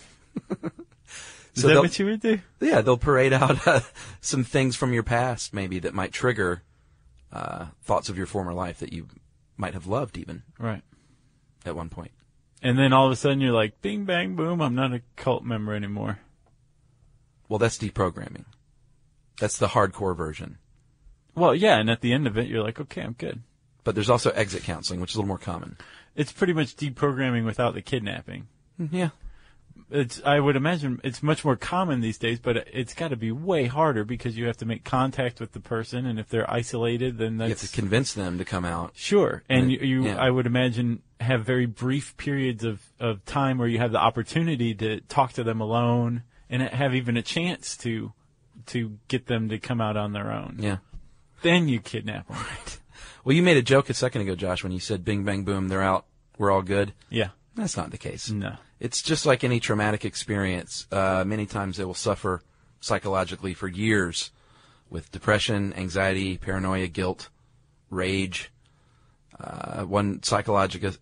Is that what you would do? Yeah, they'll parade out some things from your past maybe that might trigger thoughts of your former life that you might have loved even. Right. At one point. And then all of a sudden you're like, bing, bang, boom, I'm not a cult member anymore. Well, that's deprogramming. That's the hardcore version. Well, yeah, and at the end of it, you're like, okay, I'm good. But there's also exit counseling, which is a little more common. It's pretty much deprogramming without the kidnapping. Yeah. I would imagine it's much more common these days, but it's got to be way harder because you have to make contact with the person, and if they're isolated, then that's... You have to convince them to come out. Sure. And I would imagine, have very brief periods of time where you have the opportunity to talk to them alone and have even a chance to get them to come out on their own. Yeah. Then you kidnap them. Right. Well, you made a joke a second ago, Josh, when you said bing, bang, boom, they're out, we're all good. Yeah. That's not the case. No. It's just like any traumatic experience. Many times they will suffer psychologically for years with depression, anxiety, paranoia, guilt, rage. One psychologist,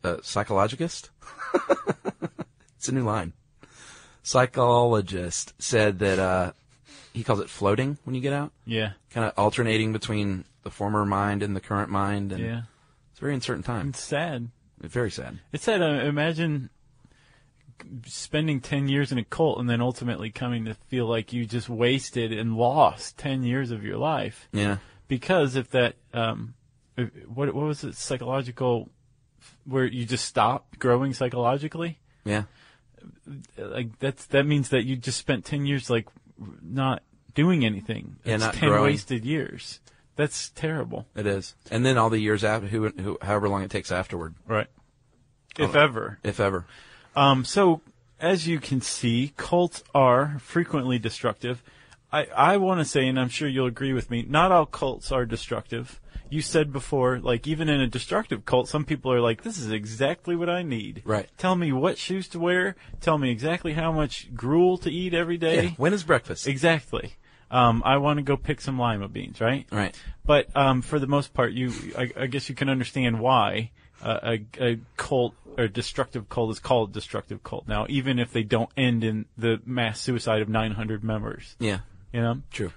it's a new line. Psychologist said that he calls it floating when you get out. Yeah. Kind of alternating between the former mind and the current mind. And yeah. It's a very uncertain time. It's sad. It's very sad. It's sad. Imagine spending 10 years in a cult and then ultimately coming to feel like you just wasted and lost 10 years of your life. Yeah. Because if that, what was it, psychological, where you just stop growing psychologically? Yeah. Like that means that you just spent 10 years like not doing anything. Yeah, it's not 10 growing. Wasted years. That's terrible. It is. And then all the years after, however long it takes afterward. Right. If ever. If ever. So, as you can see, cults are frequently destructive. I want to say, and I'm sure you'll agree with me, not all cults are destructive. You said before, like, even in a destructive cult, some people are like, this is exactly what I need. Right. Tell me what shoes to wear. Tell me exactly how much gruel to eat every day. Yeah. When is breakfast? Exactly. I want to go pick some lima beans, right? Right. But for the most part, I guess you can understand why a cult or destructive cult is called destructive cult. Now, even if they don't end in the mass suicide of 900 members. Yeah. You know? True.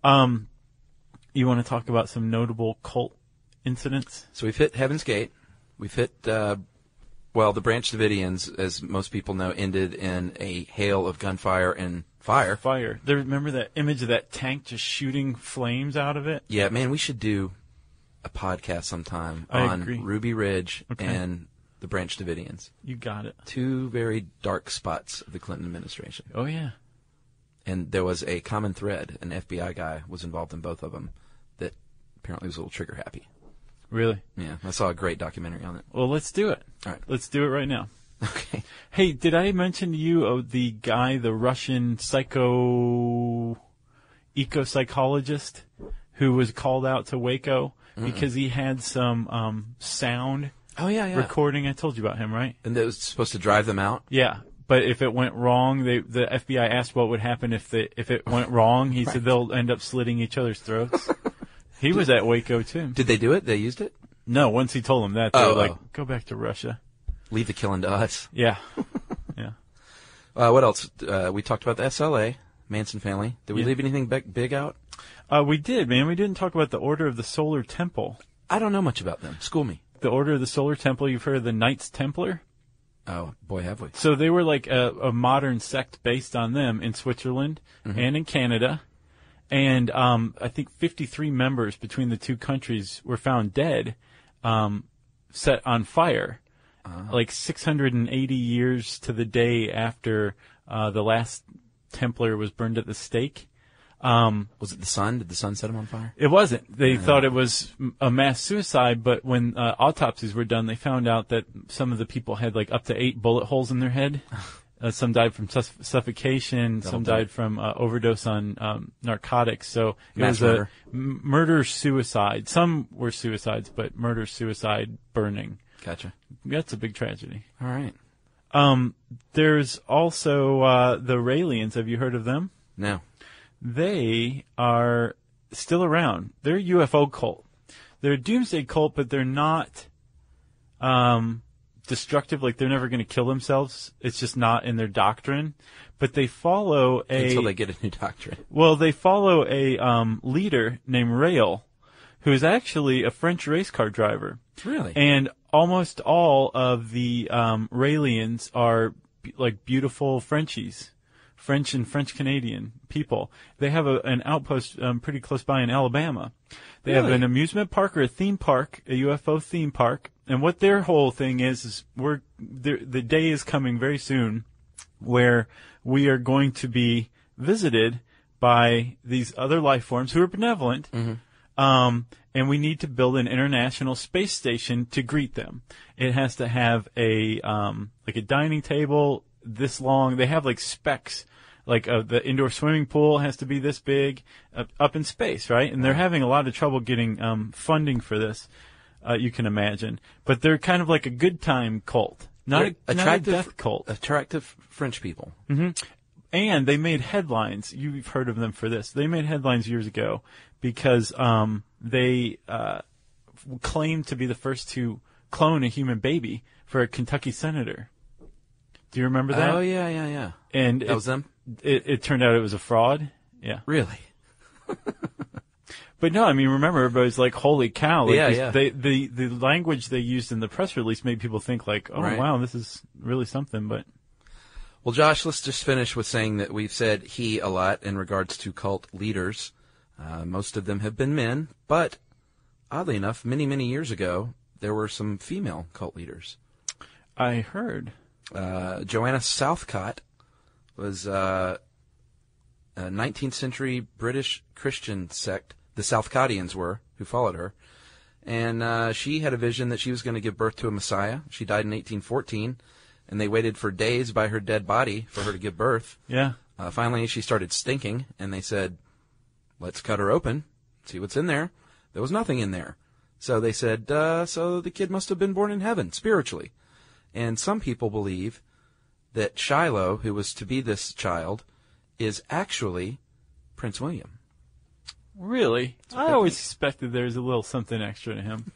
You want to talk about some notable cult incidents? So we've hit Heaven's Gate. We've hit, the Branch Davidians, as most people know, ended in a hail of gunfire and fire. Remember that image of that tank just shooting flames out of it? Yeah, man, we should do a podcast sometime I on agree. Ruby Ridge and the Branch Davidians. You got it. Two very dark spots of the Clinton administration. Oh, yeah. And there was a common thread. An FBI guy was involved in both of them that apparently was a little trigger happy. Really? Yeah, I saw a great documentary on it. Well, let's do it. All right. Let's do it right now. Okay. Hey, did I mention to you the guy, the Russian eco-psychologist who was called out to Waco because he had some sound recording? I told you about him, right? And that was supposed to drive them out? Yeah. But if it went wrong, the FBI asked what would happen if it went wrong. He said they'll end up slitting each other's throats. He was at Waco, too. Did they do it? They used it? No, once he told them that, they were like, go back to Russia. Leave the killing to us. Yeah. Yeah. What else? We talked about the SLA, Manson family. Did we leave anything big out? We did, man. We didn't talk about the Order of the Solar Temple. I don't know much about them. School me. The Order of the Solar Temple, you've heard of the Knights Templar? Oh, boy, have we. So they were like a modern sect based on them in Switzerland and in Canada. And I think 53 members between the two countries were found dead, set on fire, like 680 years to the day after the last Templar was burned at the stake. Was it the sun? Did the sun set him on fire? It wasn't. They thought it was a mass suicide, but when autopsies were done, they found out that some of the people had like up to 8 bullet holes in their head. Some died from suffocation. Some died from overdose on narcotics. So it was a murder-suicide. Some were suicides, but murder-suicide burning. Gotcha. That's a big tragedy. All right. There's also the Raelians. Have you heard of them? No. They are still around. They're a UFO cult. They're a doomsday cult, but they're not destructive. Like, they're never going to kill themselves. It's just not in their doctrine. But they follow until they get a new doctrine. Well, they follow a leader named Rael, who is actually a French race car driver. Really? And almost all of the Raelians are like beautiful Frenchies, French and French Canadian people. They have an outpost pretty close by in Alabama. They have an amusement park or a theme park, a UFO theme park. And what their whole thing is the day is coming very soon where we are going to be visited by these other life forms who are benevolent. And we need to build an international space station to greet them. It has to have a dining table this long. They have like specs, like the indoor swimming pool has to be this big up in space, right? And they're having a lot of trouble getting funding for this, you can imagine. But they're kind of like a good time cult, not a death cult. Attractive French people. And they made headlines. You've heard of them for this. They made headlines years ago because they claimed to be the first to clone a human baby for a Kentucky senator. Do you remember that? Oh, yeah. And that was them? It turned out it was a fraud. Yeah. Really? But no, I mean, remember, everybody's like, holy cow. Like the language they used in the press release made people think like, oh, wow, this is really something, but... Well, Josh, let's just finish with saying that we've said he a lot in regards to cult leaders. Most of them have been men, but oddly enough, many, many years ago, there were some female cult leaders. I heard. Joanna Southcott was a 19th century British Christian sect, the Southcottians were, who followed her. And she had a vision that she was going to give birth to a Messiah. She died in 1814. And they waited for days by her dead body for her to give birth. Yeah. Finally, she started stinking, and they said, let's cut her open, see what's in there. There was nothing in there. So they said, so the kid must have been born in heaven, spiritually. And some people believe that Shiloh, who was to be this child, is actually Prince William. Really? I always suspected there was a little something extra to him.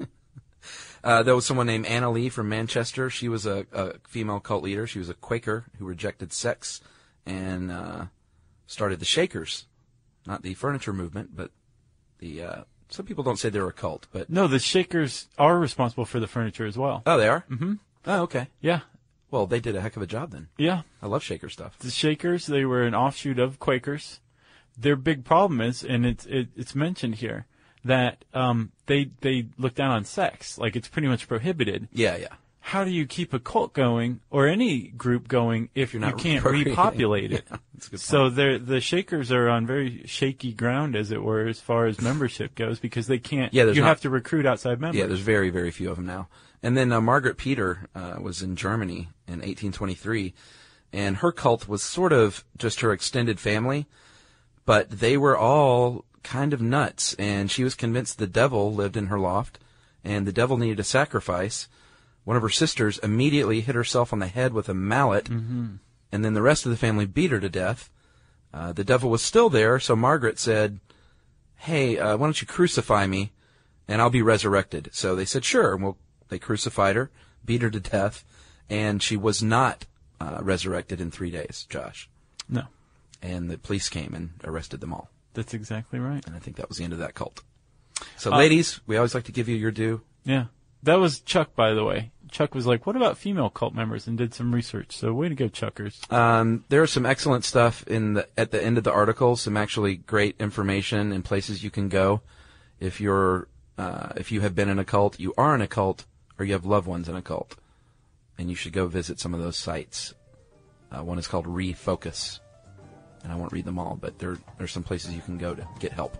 There was someone named Anna Lee from Manchester. She was a female cult leader. She was a Quaker who rejected sex and started the Shakers. Not the furniture movement, but the... some people don't say they're a cult, but... No, the Shakers are responsible for the furniture as well. Oh, they are? Mm-hmm. Oh, okay. Yeah. Well, they did a heck of a job then. Yeah. I love Shaker stuff. The Shakers, they were an offshoot of Quakers. Their big problem is, and it's mentioned here, that they look down on sex. Like, it's pretty much prohibited. Yeah. How do you keep a cult going, or any group going, if you can't repopulate it? Yeah, that's a good point. So the Shakers are on very shaky ground, as it were, as far as membership goes, because they can't... Yeah, you have to recruit outside members. Yeah, there's very, very few of them now. And then Margaret Peter was in Germany in 1823, and her cult was sort of just her extended family, but they were all kind of nuts, and she was convinced the devil lived in her loft, and the devil needed a sacrifice. One of her sisters immediately hit herself on the head with a mallet, and then the rest of the family beat her to death. The devil was still there, so Margaret said, hey, why don't you crucify me, and I'll be resurrected. So they said, sure. Well, they crucified her, beat her to death, and she was not resurrected in 3 days, Josh. No. And the police came and arrested them all. That's exactly right. And I think that was the end of that cult. So, ladies, we always like to give you your due. Yeah. That was Chuck, by the way. Chuck was like, what about female cult members? And did some research. So way to go, Chuckers. There's some excellent stuff at the end of the article, some actually great information and places you can go. If you have been in a cult, you are in a cult, or you have loved ones in a cult. And you should go visit some of those sites. One is called Refocus. And I won't read them all, but there's some places you can go to get help.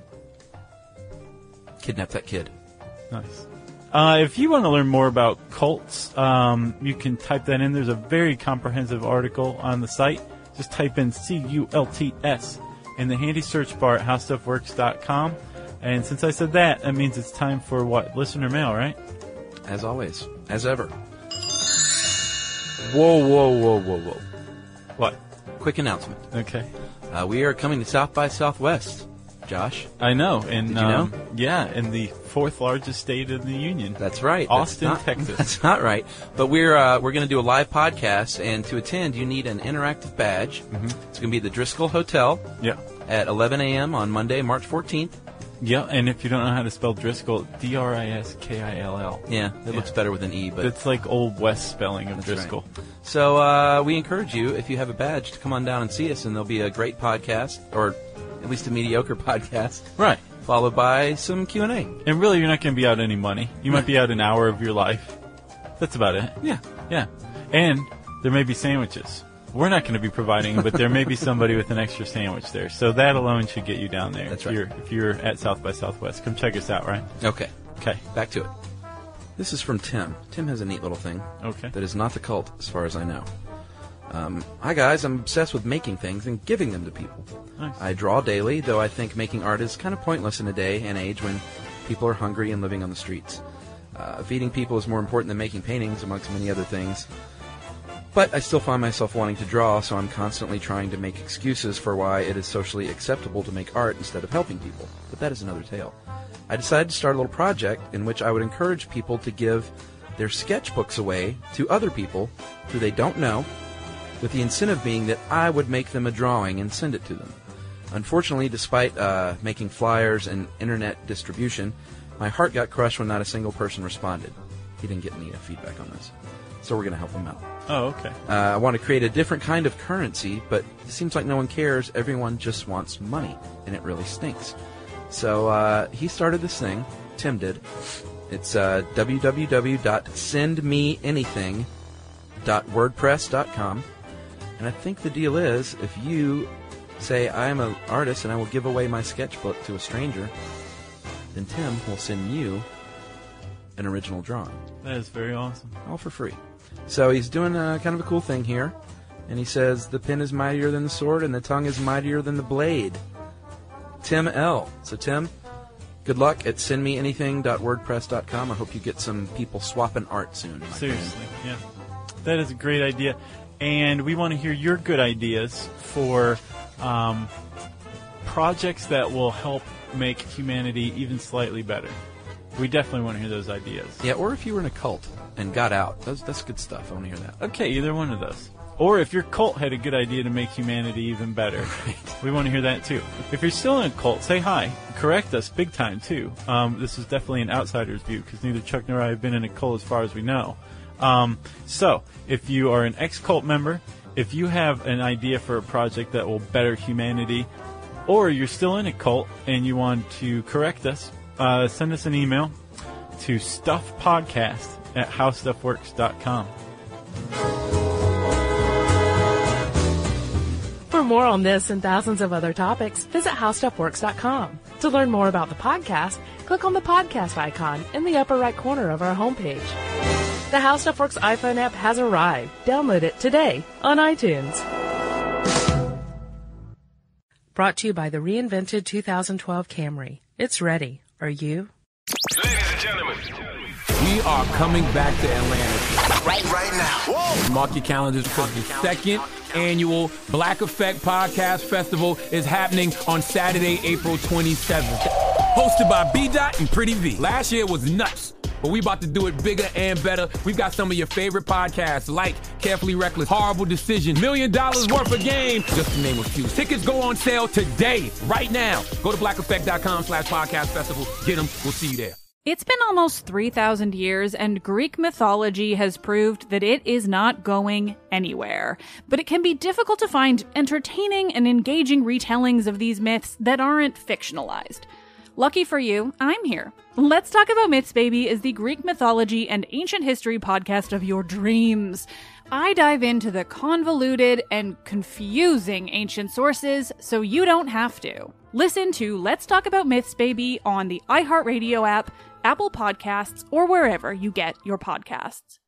Kidnap that kid. Nice. If you want to learn more about cults, you can type that in. There's a very comprehensive article on the site. Just type in CULTS in the handy search bar at howstuffworks.com. And since I said that means it's time for what? Listener mail, right? As always. As ever. Whoa. What? Quick announcement. Okay. We are coming to South by Southwest, Josh. I know. And, did you know? Yeah, in the fourth largest state in the union. That's right. Austin, Texas. That's not right. But we're going to do a live podcast, and to attend, you need an interactive badge. Mm-hmm. It's going to be at the Driscoll Hotel. Yeah. At 11 a.m. on Monday, March 14th. Yeah, and if you don't know how to spell Driscoll, Driskill. Yeah, it looks better with an E, but it's like Old West spelling of Driscoll. Right. So we encourage you, if you have a badge, to come on down and see us, and there'll be a great podcast, or at least a mediocre podcast. Right. Followed by some Q&A. And really, you're not going to be out any money. You might be out an hour of your life. That's about it. Yeah. Yeah. And there may be sandwiches. We're not going to be providing them, but there may be somebody with an extra sandwich there. So that alone should get you down there. That's right. If you're at South by Southwest. Come check us out, right? Okay. Okay. Back to it. This is from Tim. Tim has a neat little thing. Okay. That is not the cult, as far as I know. Hi, guys. I'm obsessed with making things and giving them to people. Nice. I draw daily, though I think making art is kind of pointless in a day and age when people are hungry and living on the streets. Feeding people is more important than making paintings, amongst many other things. But I still find myself wanting to draw, so I'm constantly trying to make excuses for why it is socially acceptable to make art instead of helping people. But that is another tale. I decided to start a little project in which I would encourage people to give their sketchbooks away to other people who they don't know, with the incentive being that I would make them a drawing and send it to them. Unfortunately, despite making flyers and internet distribution, my heart got crushed when not a single person responded. He didn't get any feedback on this. So we're going to help him out. Oh, okay. I want to create a different kind of currency, but it seems like no one cares. Everyone just wants money, and it really stinks. So he started this thing. Tim did. It's www.sendmeanything.wordpress.com. And I think the deal is, if you say, I am an artist and I will give away my sketchbook to a stranger, then Tim will send you an original drawing. That is very awesome. All for free. So he's doing kind of a cool thing here. And he says, the pen is mightier than the sword and the tongue is mightier than the blade. Tim L. So Tim, good luck at sendmeanything.wordpress.com. I hope you get some people swapping art soon. Seriously, yeah. That is a great idea. And we want to hear your good ideas for projects that will help make humanity even slightly better. We definitely want to hear those ideas. Yeah, or if you were in a cult and got out. That's good stuff. I want to hear that. Okay, either one of those. Or if your cult had a good idea to make humanity even better. Right. We want to hear that too. If you're still in a cult, say hi. Correct us big time too. This is definitely an outsider's view because neither Chuck nor I have been in a cult as far as we know. So, if you are an ex-cult member, if you have an idea for a project that will better humanity, or you're still in a cult and you want to correct us, send us an email to stuffpodcast@howstuffworks.com. For more on this and thousands of other topics, visit howstuffworks.com. To learn more about the podcast, click on the podcast icon in the upper right corner of our homepage. The How Stuff Works iPhone app has arrived. Download it today on iTunes. Brought to you by the reinvented 2012 Camry. It's ready. Are you? Ladies and gentlemen, we are coming back to Atlanta. Right now. Whoa. Mark your calendars because the second annual Black Effect Podcast Festival is happening on Saturday, April 27th. Hosted by B-Dot and Pretty V. Last year was nuts, but we about to do it bigger and better. We've got some of your favorite podcasts like Carefully Reckless, Horrible Decision, $1 Million Worth of Game, just to name a few. Tickets go on sale today, right now. Go to blackeffect.com/podcast festival. Get them. We'll see you there. It's been almost 3,000 years, and Greek mythology has proved that it is not going anywhere. But it can be difficult to find entertaining and engaging retellings of these myths that aren't fictionalized. Lucky for you, I'm here. Let's Talk About Myths, Baby is the Greek mythology and ancient history podcast of your dreams. I dive into the convoluted and confusing ancient sources so you don't have to. Listen to Let's Talk About Myths, Baby on the iHeartRadio app, Apple Podcasts, or wherever you get your podcasts.